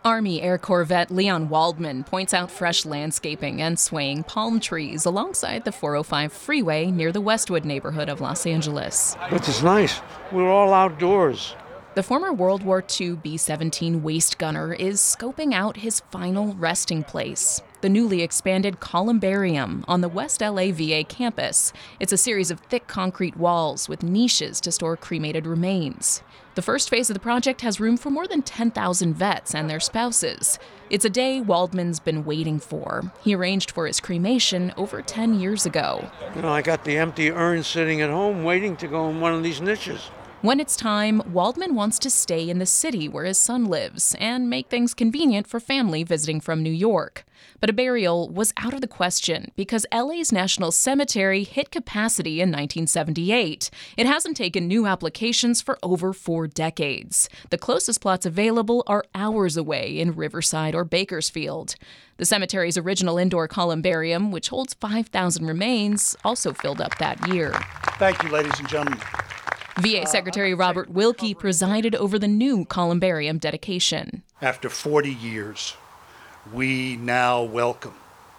Army Air Corps vet Leon Waldman points out fresh landscaping and swaying palm trees alongside the 405 freeway near the Westwood neighborhood of Los Angeles. But it's nice. We're all outdoors. The former World War II B-17 waist gunner is scoping out his final resting place, the newly expanded Columbarium on the West LA VA campus. It's a series of thick concrete walls with niches to store cremated remains. The first phase of the project has room for more than 10,000 vets and their spouses. It's a day Waldman's been waiting for. He arranged for his cremation over 10 years ago. I got the empty urn sitting at home waiting to go in one of these niches. When it's time, Waldman wants to stay in the city where his son lives and make things convenient for family visiting from New York. But a burial was out of the question because LA's National Cemetery hit capacity in 1978. It hasn't taken new applications for over 4 decades. The closest plots available are hours away in Riverside or Bakersfield. The cemetery's original indoor columbarium, which holds 5,000 remains, also filled up that year. Thank you, ladies and gentlemen. VA Secretary Robert Wilkie presided over the new columbarium dedication. After 40 years, we now welcome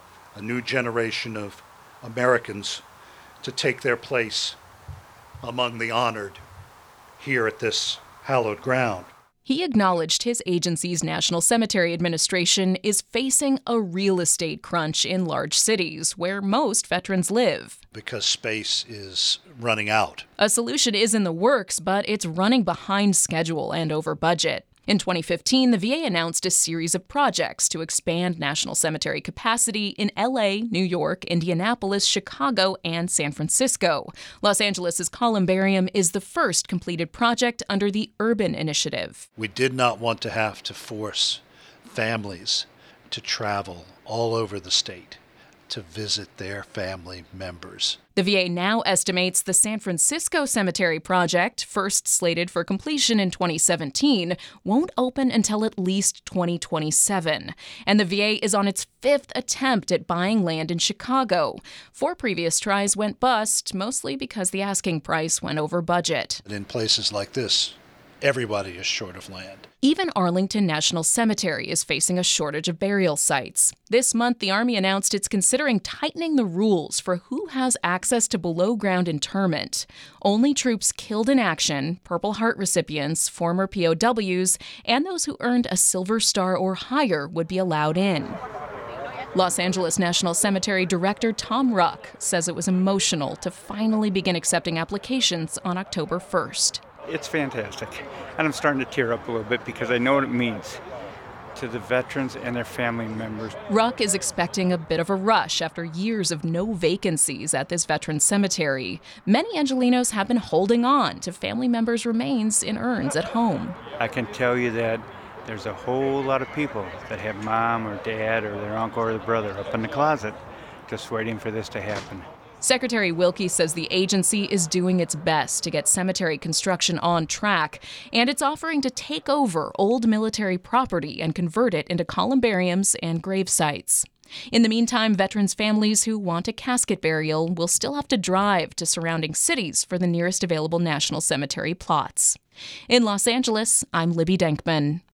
a new generation of Americans to take their place among the honored here at this hallowed ground. He acknowledged his agency's National Cemetery Administration is facing a real estate crunch in large cities where most veterans live. Because space is running out. A solution is in the works, but it's running behind schedule and over budget. In 2015, the VA announced a series of projects to expand national cemetery capacity in LA, New York, Indianapolis, Chicago, and San Francisco. Los Angeles' Columbarium is the first completed project under the Urban Initiative. We did not want to have to force families to travel all over the state to visit their family members. The VA now estimates the San Francisco Cemetery project, first slated for completion in 2017, won't open until at least 2027. And the VA is on its 5th attempt at buying land in Chicago. 4 previous tries went bust, mostly because the asking price went over budget. In places like this, everybody is short of land. Even Arlington National Cemetery is facing a shortage of burial sites. This month, the Army announced it's considering tightening the rules for who has access to below-ground interment. Only troops killed in action, Purple Heart recipients, former POWs, and those who earned a Silver Star or higher would be allowed in. Los Angeles National Cemetery Director Tom Ruck says it was emotional to finally begin accepting applications on October 1st. It's fantastic, and I'm starting to tear up a little bit because I know what it means to the veterans and their family members. Ruck is expecting a bit of a rush after years of no vacancies at this veteran cemetery. Many Angelenos have been holding on to family members' remains in urns at home. I can tell you that there's a whole lot of people that have mom or dad or their uncle or their brother up in the closet just waiting for this to happen. Secretary Wilkie says the agency is doing its best to get cemetery construction on track, and it's offering to take over old military property and convert it into columbariums and grave sites. In the meantime, veterans' families who want a casket burial will still have to drive to surrounding cities for the nearest available national cemetery plots. In Los Angeles, I'm Libby Denkman.